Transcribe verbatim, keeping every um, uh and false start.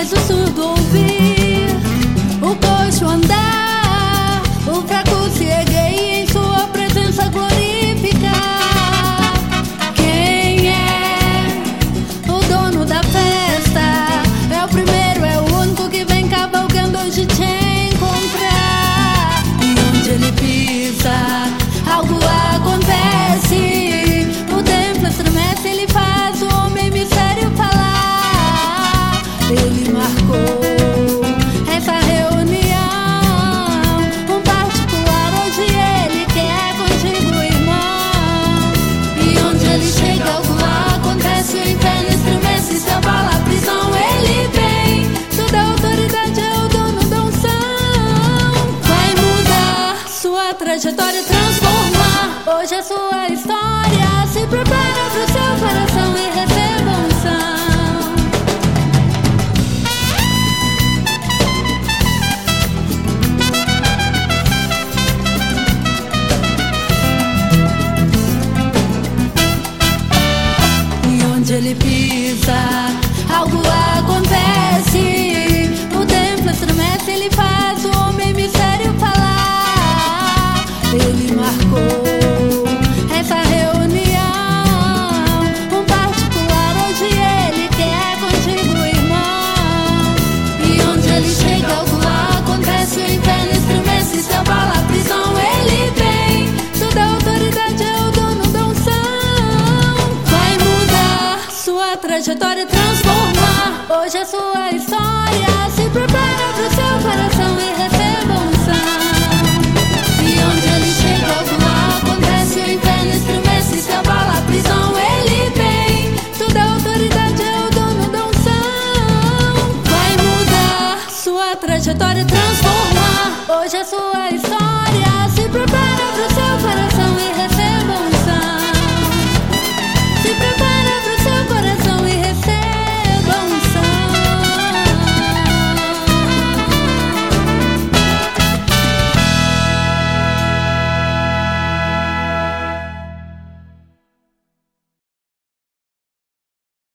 faz o surdo ouvir, o coxo andar, o fraco se erguer e em sua presença glorificar. Quem é o dono da festa? É o primeiro, é o único que vem cavalgando hoje te encontrar. E onde ele pisa, algo acontece. O templo estremece, ele faz o homem mistério falar. Ele marcou essa reunião, um particular, hoje ele quer contigo, irmão. E onde ele chega, algo acontece, o inferno estremece, se abala a prisão, ele vem. Toda autoridade é o dono da unção. Vai mudar sua trajetória, transformar hoje a sua história. Se prepara pro seu coração e receba unção. Onde ele pisa, algo acontece. O templo estremece, ele faz o homem mistério falar. Ele marcou essa reunião, um particular, hoje ele quer contigo, irmão. E onde ele chega, algo acontece, o inferno estremece, se abala a prisão, ele vem. Toda autoridade é o dono da unção. Vai mudar sua trajetória, transformar hoje a sua história. Se prepara pro seu coração e receba unção. E onde ele chega, algo acontece, o inferno estremece, se abala a prisão, ele vem. Toda autoridade é o dono da unção. Vai mudar sua trajetória, transformar hoje a sua